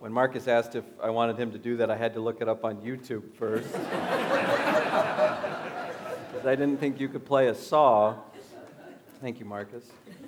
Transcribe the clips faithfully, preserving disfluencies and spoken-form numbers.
When Marcus asked if I wanted him to do that, I had to look it up on YouTube first. Because I didn't think you could play a saw. Thank you, Marcus.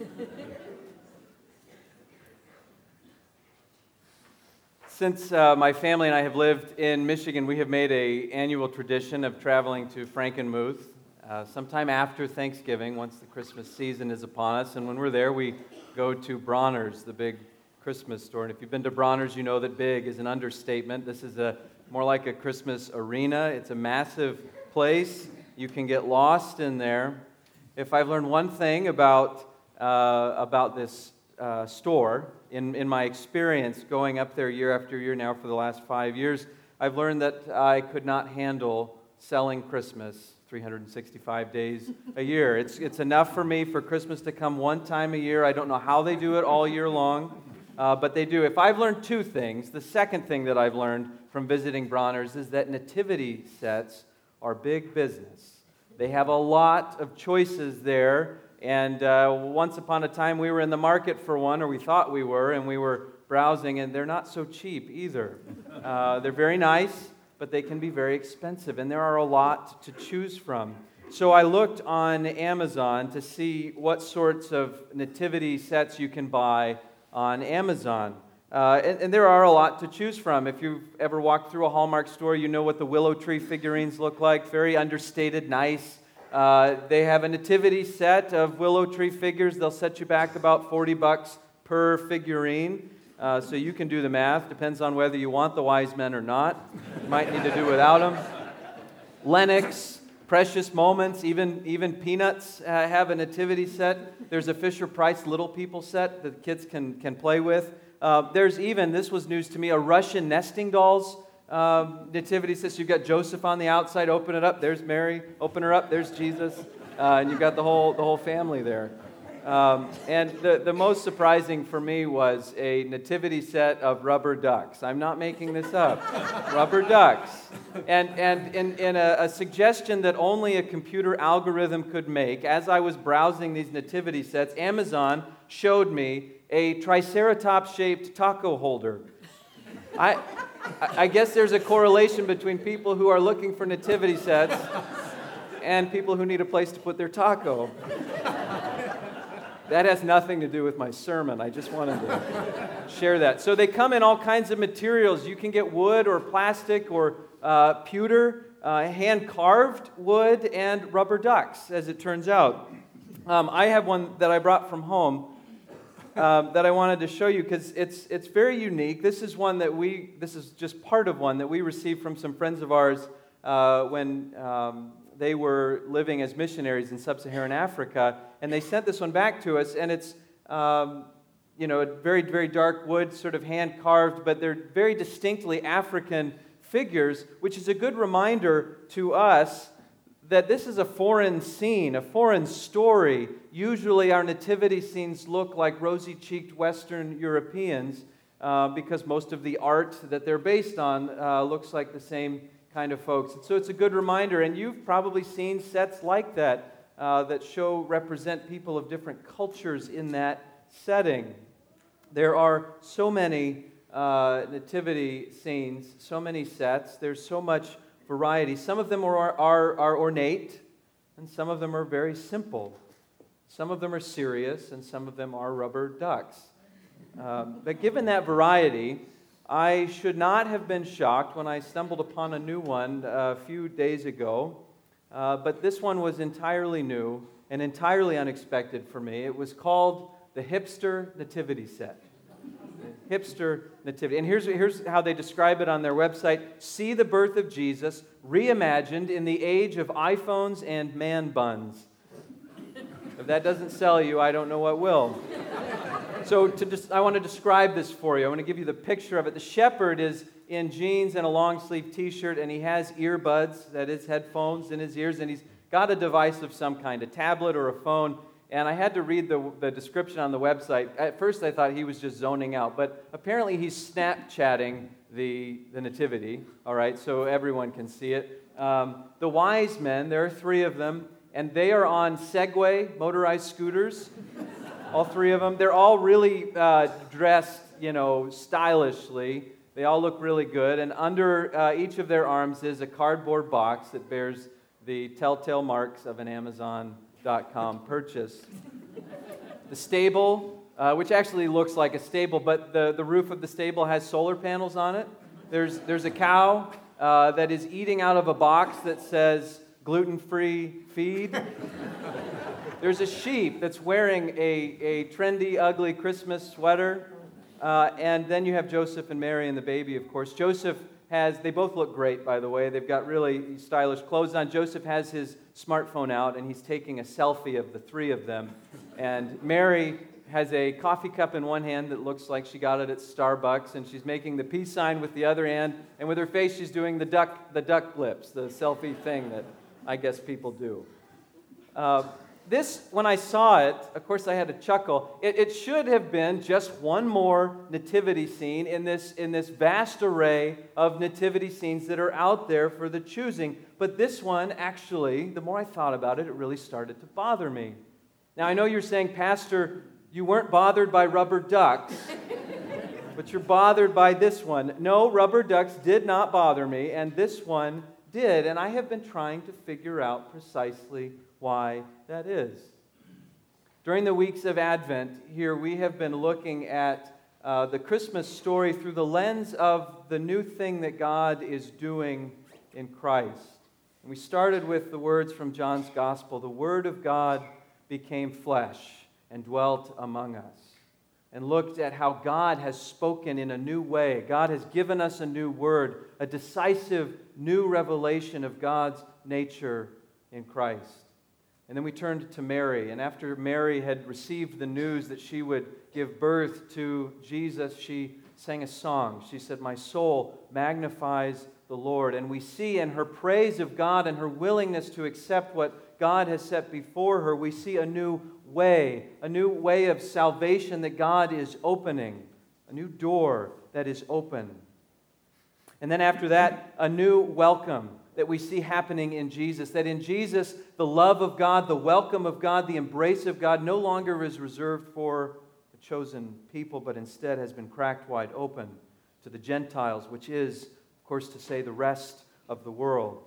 Since uh, my family and I have lived in Michigan, we have made an annual tradition of traveling to Frankenmuth uh, sometime after Thanksgiving, once the Christmas season is upon us. And when we're there, we go to Bronner's, the big Christmas store. And if you've been to Bronner's, you know that big is an understatement. This is a more like a Christmas arena. It's a massive place. You can get lost in there. If I've learned one thing about uh, about this uh, store, in, in my experience going up there year after year now for the last five years, I've learned that I could not handle selling Christmas three hundred sixty-five days a year. It's it's enough for me for Christmas to come one time a year. I don't know how they do it all year long, uh, but they do. If I've learned two things, the second thing that I've learned from visiting Bronner's is that nativity sets are big business. They have a lot of choices there, and uh, once upon a time we were in the market for one, or we thought we were, and we were browsing, and they're not so cheap either. Uh, they're very nice, but they can be very expensive, and there are a lot to choose from. So I looked on Amazon to see what sorts of nativity sets you can buy on Amazon. Uh, and, and there are a lot to choose from. If you've ever walked through a Hallmark store, you know what the willow tree figurines look like. Very understated, nice. Uh, they have a nativity set of willow tree figures. They'll set you back about forty bucks per figurine. Uh, so you can do the math. Depends on whether you want the wise men or not. You might need to do without them. Lenox, Precious Moments, even, even Peanuts uh, have a nativity set. There's a Fisher-Price Little People set that kids can, can play with. Uh, there's even, this was news to me, a Russian nesting dolls uh, nativity set. You've got Joseph on the outside, open it up, there's Mary, open her up, there's Jesus, uh, and you've got the whole the whole family there. Um, and the, the most surprising for me was a nativity set of rubber ducks. I'm not making this up. Rubber ducks. And, and in, in a, a suggestion that only a computer algorithm could make, as I was browsing these nativity sets, Amazon showed me a Triceratops-shaped taco holder. I, I guess there's a correlation between people who are looking for nativity sets and people who need a place to put their taco. That has nothing to do with my sermon. I just wanted to share that. So they come in all kinds of materials. You can get wood or plastic or uh, pewter, uh, hand-carved wood, and rubber ducks, as it turns out. Um, I have one that I brought from home um, that I wanted to show you because it's it's very unique. This is one that we, this is just part of one that we received from some friends of ours uh, when um, they were living as missionaries in sub-Saharan Africa, and they sent this one back to us, and it's, um, you know, a very, very dark wood, sort of hand-carved, but they're very distinctly African figures, which is a good reminder to us that this is a foreign scene, a foreign story. Usually our nativity scenes look like rosy-cheeked Western Europeans uh, because most of the art that they're based on uh, looks like the same kind of folks. And so it's a good reminder, and you've probably seen sets like that uh, that show, represent people of different cultures in that setting. There are so many uh, nativity scenes, so many sets, there's so much variety. Some of them are, are, are ornate, and some of them are very simple. Some of them are serious, and some of them are rubber ducks. Um, but given that variety, I should not have been shocked when I stumbled upon a new one a few days ago, uh, but this one was entirely new and entirely unexpected for me. It was called the Hipster Nativity Set. The Hipster Nativity. And here's, here's how they describe it on their website. See the birth of Jesus reimagined in the age of iPhones and man buns. If that doesn't sell you, I don't know what will. So to des- I want to describe this for you. I want to give you the picture of it. The shepherd is in jeans and a long-sleeve t-shirt, and he has earbuds, that is headphones in his ears, and he's got a device of some kind, a tablet or a phone. And I had to read the, the description on the website. At first I thought he was just zoning out, but apparently he's Snapchatting the, the nativity, all right, so everyone can see it. Um, the wise men, there are three of them, and they are on Segway, motorized scooters, all three of them. They're all really uh, dressed, you know, stylishly. They all look really good, and under uh, each of their arms is a cardboard box that bears the telltale marks of an Amazon dot com purchase. The stable, uh, which actually looks like a stable, but the, the roof of the stable has solar panels on it. There's, there's a cow uh, that is eating out of a box that says gluten-free feed. There's a sheep that's wearing a, a trendy, ugly Christmas sweater. Uh, and then you have Joseph and Mary and the baby, of course. Joseph has, they both look great, by the way. They've got really stylish clothes on. Joseph has his smartphone out, and he's taking a selfie of the three of them. And Mary has a coffee cup in one hand that looks like she got it at Starbucks, and she's making the peace sign with the other hand, and with her face she's doing the duck, the duck lips, the selfie thing that I guess people do. Uh, This, when I saw it, of course I had to chuckle. It, it should have been just one more nativity scene in this, in this vast array of nativity scenes that are out there for the choosing. But this one, actually, the more I thought about it, it really started to bother me. Now, I know you're saying, Pastor, you weren't bothered by rubber ducks, but you're bothered by this one. No, rubber ducks did not bother me, and this one did. And I have been trying to figure out precisely why that is. During the weeks of Advent here, we have been looking at uh, the Christmas story through the lens of the new thing that God is doing in Christ. And we started with the words from John's Gospel, "The Word of God became flesh and dwelt among us," and looked at how God has spoken in a new way. God has given us a new word, a decisive new revelation of God's nature in Christ. And then we turned to Mary, and after Mary had received the news that she would give birth to Jesus, she sang a song. She said, "My soul magnifies the Lord." And we see in her praise of God and her willingness to accept what God has set before her, we see a new way, a new way of salvation that God is opening, a new door that is open. And then after that, a new welcome that we see happening in Jesus, that in Jesus, the love of God, the welcome of God, the embrace of God no longer is reserved for the chosen people, but instead has been cracked wide open to the Gentiles, which is, of course, to say the rest of the world.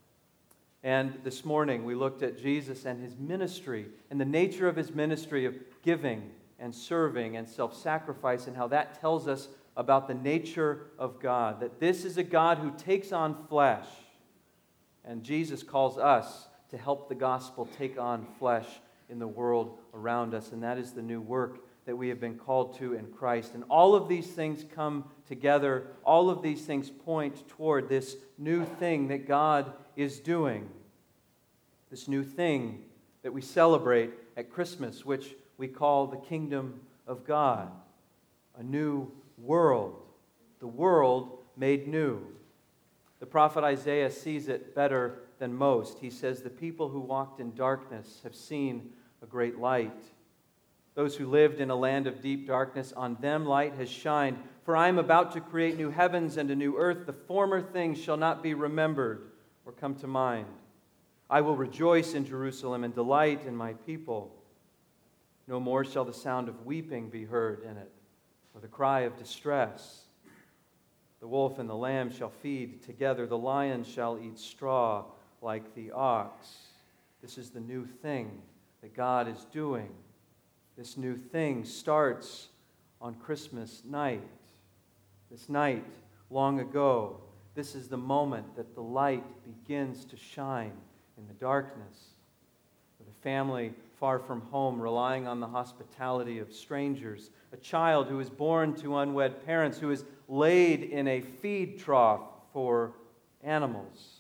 And this morning, we looked at Jesus and his ministry and the nature of his ministry of giving and serving and self-sacrifice, and how that tells us about the nature of God, that this is a God who takes on flesh. And Jesus calls us to help the gospel take on flesh in the world around us. And that is the new work that we have been called to in Christ. And all of these things come together. All of these things point toward this new thing that God is doing. This new thing that we celebrate at Christmas, which we call the kingdom of God. A new world. The world made new. The prophet Isaiah sees it better than most. He says, "The people who walked in darkness have seen a great light. Those who lived in a land of deep darkness, on them light has shined. For I am about to create new heavens and a new earth. The former things shall not be remembered or come to mind. I will rejoice in Jerusalem and delight in my people. No more shall the sound of weeping be heard in it, or the cry of distress. The wolf and the lamb shall feed together. The lion shall eat straw like the ox." This is the new thing that God is doing. This new thing starts on Christmas night. This night, long ago, this is the moment that the light begins to shine in the darkness. With a family far from home, relying on the hospitality of strangers. A child who is born to unwed parents, who is laid in a feed trough for animals.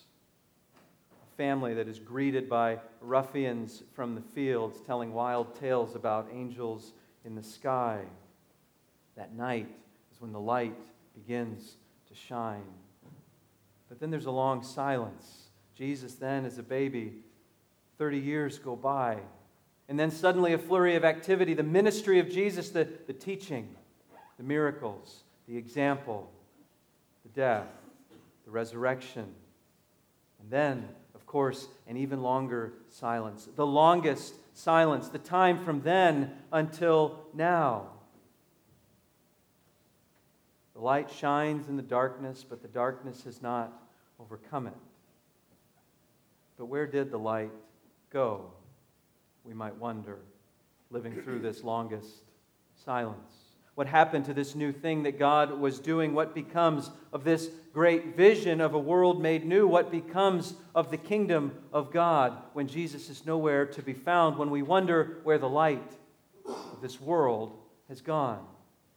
A family that is greeted by ruffians from the fields, telling wild tales about angels in the sky. That night is when the light begins to shine. But then there's a long silence. Jesus then, as a baby, thirty years go by. And then suddenly a flurry of activity, the ministry of Jesus, the, the teaching, the miracles, the example, the death, the resurrection. And then, of course, an even longer silence. The longest silence, the time from then until now. The light shines in the darkness, but the darkness has not overcome it. But where did the light go? We might wonder, living through this longest silence. What happened to this new thing that God was doing? What becomes of this great vision of a world made new? What becomes of the kingdom of God when Jesus is nowhere to be found? When we wonder where the light of this world has gone?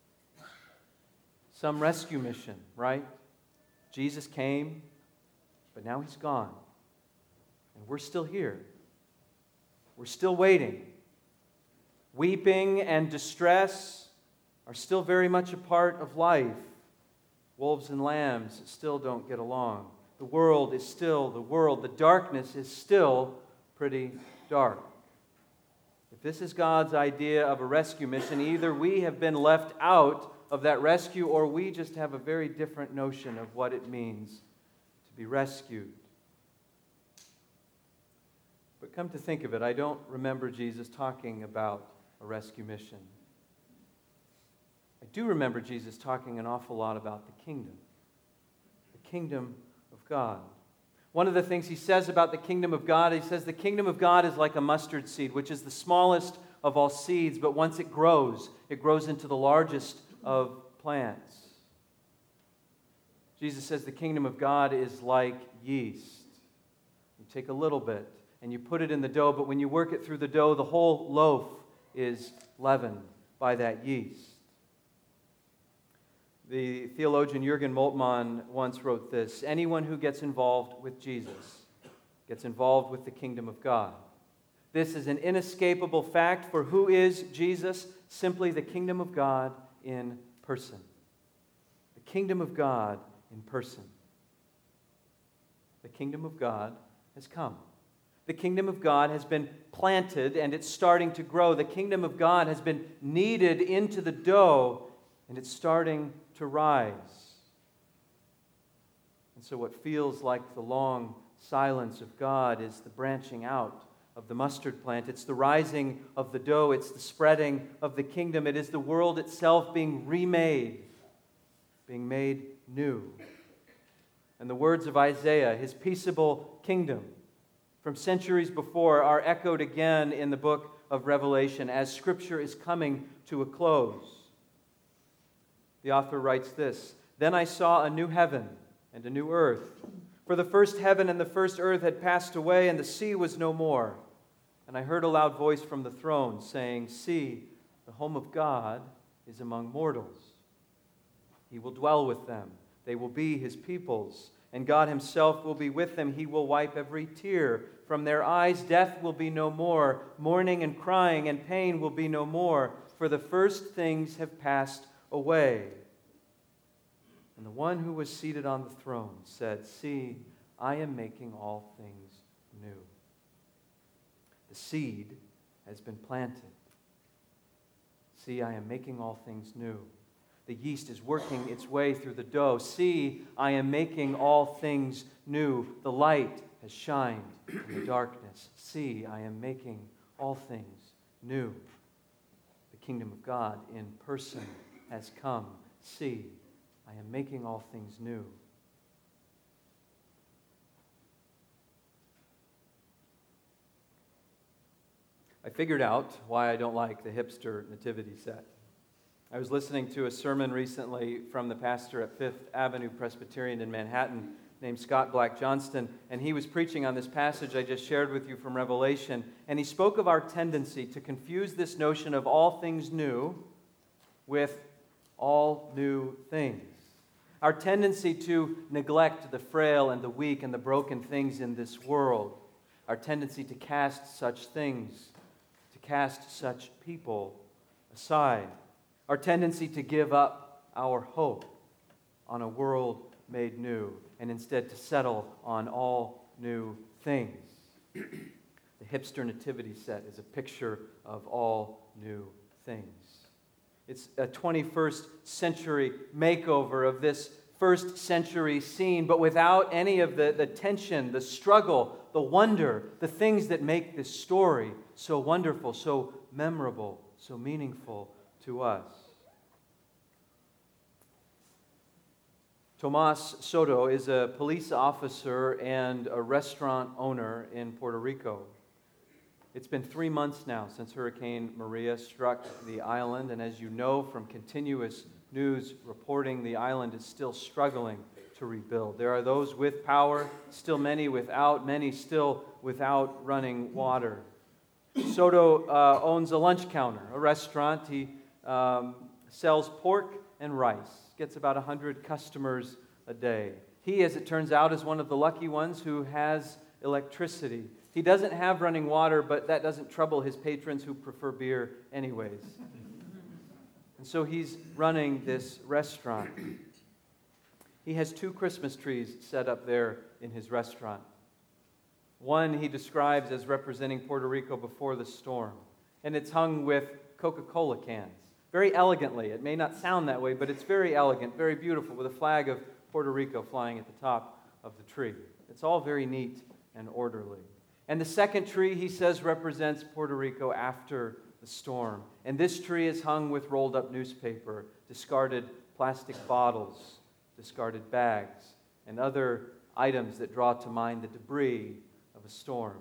Some rescue mission, right? Jesus came, but now he's gone. And we're still here. We're still waiting. Weeping and distress are still very much a part of life. Wolves and lambs still don't get along. The world is still the world. The darkness is still pretty dark. If this is God's idea of a rescue mission, either we have been left out of that rescue or we just have a very different notion of what it means to be rescued. But come to think of it, I don't remember Jesus talking about a rescue mission. I do remember Jesus talking an awful lot about the kingdom, the kingdom of God. One of the things he says about the kingdom of God, he says the kingdom of God is like a mustard seed, which is the smallest of all seeds, but once it grows, it grows into the largest of plants. Jesus says the kingdom of God is like yeast. You take a little bit and you put it in the dough, but when you work it through the dough, the whole loaf is leavened by that yeast. The theologian Jürgen Moltmann once wrote this: anyone who gets involved with Jesus gets involved with the kingdom of God. This is an inescapable fact, for who is Jesus? Simply the kingdom of God in person. The kingdom of God in person. The kingdom of God has come. The kingdom of God has been planted and it's starting to grow. The kingdom of God has been kneaded into the dough and it's starting to rise. And so what feels like the long silence of God is the branching out of the mustard plant. It's the rising of the dough. It's the spreading of the kingdom. It is the world itself being remade, being made new. And the words of Isaiah, his peaceable kingdom, from centuries before, are echoed again in the book of Revelation as Scripture is coming to a close. The author writes this: "Then I saw a new heaven and a new earth. For the first heaven and the first earth had passed away, and the sea was no more. And I heard a loud voice from the throne saying, 'See, the home of God is among mortals. He will dwell with them. They will be his peoples, and God himself will be with them. He will wipe every tear from their eyes. Death will be no more. Mourning and crying and pain will be no more, for the first things have passed away.' And the one who was seated on the throne said, 'See, I am making all things new.'" The seed has been planted. "See, I am making all things new." The yeast is working its way through the dough. "See, I am making all things new." The light has shined in the darkness. "See, I am making all things new." The kingdom of God in person has come. "See, I am making all things new." I figured out why I don't like the hipster nativity set. I was listening to a sermon recently from the pastor at Fifth Avenue Presbyterian in Manhattan named Scott Black Johnston, and he was preaching on this passage I just shared with you from Revelation, and he spoke of our tendency to confuse this notion of all things new with all new things. Our tendency to neglect the frail and the weak and the broken things in this world. Our tendency to cast such things, to cast such people aside. Our tendency to give up our hope on a world made new and instead to settle on all new things. The hipster nativity set is a picture of all new things. It's a twenty-first century makeover of this first century scene, but without any of the, the tension, the struggle, the wonder, the things that make this story so wonderful, so memorable, so meaningful to us. Tomas Soto is a police officer and a restaurant owner in Puerto Rico. It's been three months now since Hurricane Maria struck the island, and as you know from continuous news reporting, the island is still struggling to rebuild. There are those with power, still many without, many still without running water. Soto uh, owns a lunch counter, a restaurant. He um, sells pork and rice, gets about one hundred customers a day. He, as it turns out, is one of the lucky ones who has electricity. He doesn't have running water, but that doesn't trouble his patrons who prefer beer anyways. And so he's running this restaurant. He has two Christmas trees set up there in his restaurant. One he describes as representing Puerto Rico before the storm, and it's hung with Coca-Cola cans. Very elegantly. It may not sound that way, but it's very elegant, very beautiful, with a flag of Puerto Rico flying at the top of the tree. It's all very neat and orderly. And the second tree, he says, represents Puerto Rico after the storm. And this tree is hung with rolled up newspaper, discarded plastic bottles, discarded bags, and other items that draw to mind the debris of a storm.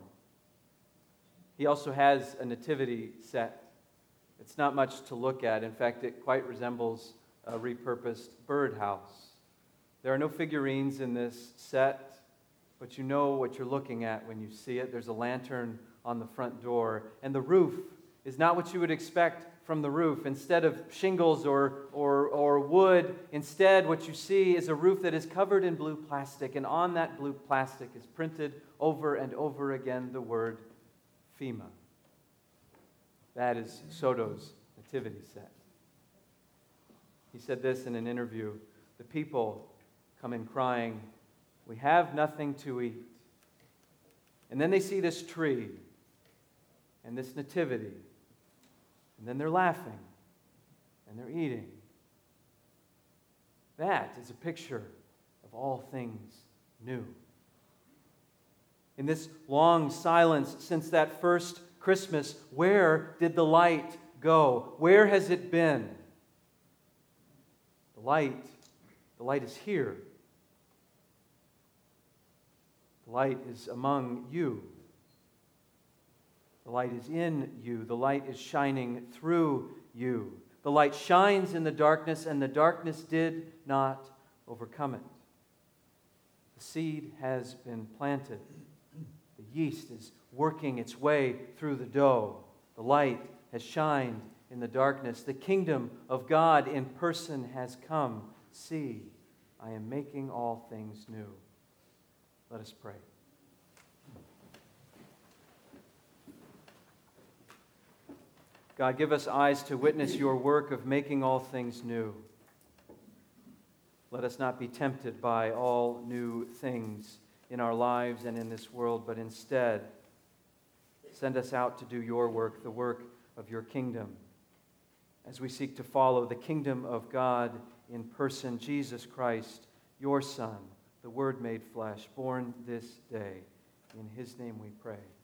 He also has a nativity set. It's not much to look at. In fact, it quite resembles a repurposed birdhouse. There are no figurines in this set, but you know what you're looking at when you see it. There's a lantern on the front door, and the roof is not what you would expect from the roof. Instead of shingles or, or, or wood, instead what you see is a roof that is covered in blue plastic, and on that blue plastic is printed over and over again the word FEMA. That is Soto's nativity set. He said this in an interview: the people come in crying, "We have nothing to eat." And then they see this tree and this nativity, and then they're laughing and they're eating. That is a picture of all things new. In this long silence since that first Christmas, where did the light go? Where has it been? The light, the light is here. The light is among you. The light is in you. The light is shining through you. The light shines in the darkness, and the darkness did not overcome it. The seed has been planted. The yeast is working its way through the dough. The light has shined in the darkness. The kingdom of God in person has come. See, I am making all things new. Let us pray. God, give us eyes to witness your work of making all things new. Let us not be tempted by all new things in our lives and in this world, but instead send us out to do your work, the work of your kingdom, as we seek to follow the kingdom of God in person, Jesus Christ, your Son, the Word made flesh, born this day. In his name we pray.